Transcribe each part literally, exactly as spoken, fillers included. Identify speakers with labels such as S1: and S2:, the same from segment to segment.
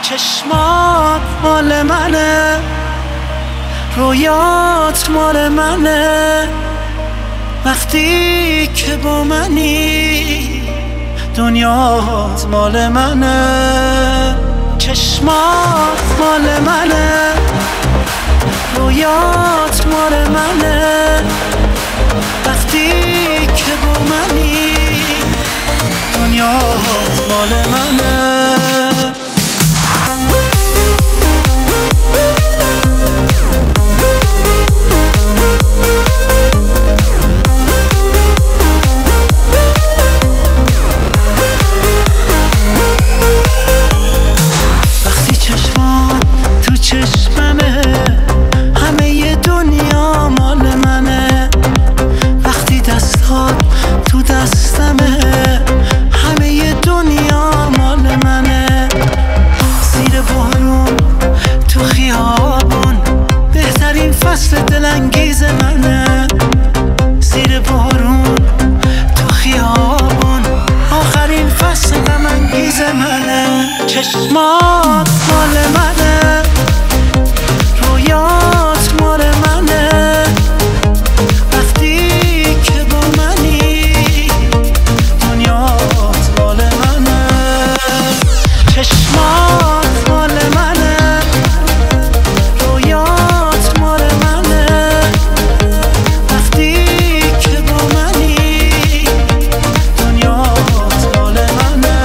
S1: چشمات مال منه، رویات مال منه، وقتی که با منی دنیات مال منه. چشمات مال منه، رویات مال منه، وقتی که با منی دنیات مال منه. فصل دلانگیز منه، زیر بارون تو خیابون آخرین فصل غم‌انگیز منه. چشمات مال منه، رویات مال منه، وقتی که با منی دنیات مال منه. چشمات مال منه، رویات مال منه، وقتی که با منی دنیات مال منه.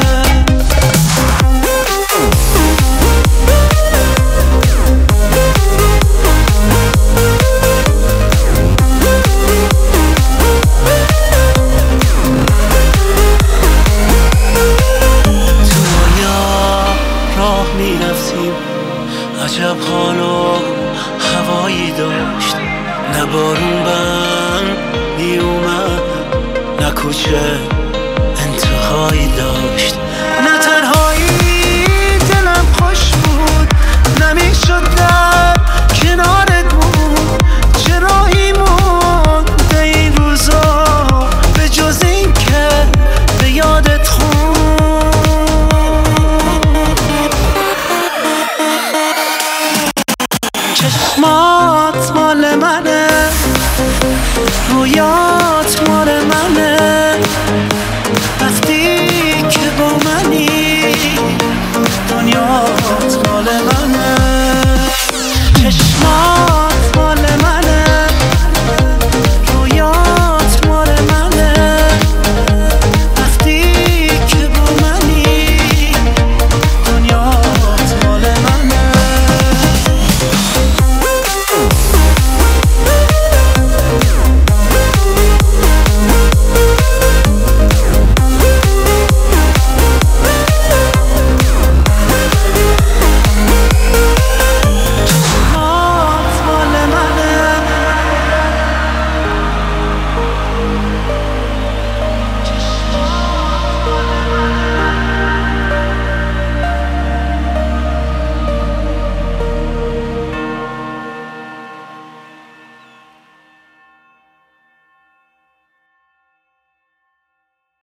S1: تو رویا راه می‌رفتیم، عجب حال و هوایی داشت، نه بارون بند میومد، نه کوچه انتهایی داشت، نه تنهایی دلم خوش بود، نمیشد در کنارت بود. چرایی مونده این روزا به جز این که به یادت خون. چشمات مال منه، رویات مال منه، وقتی که با منی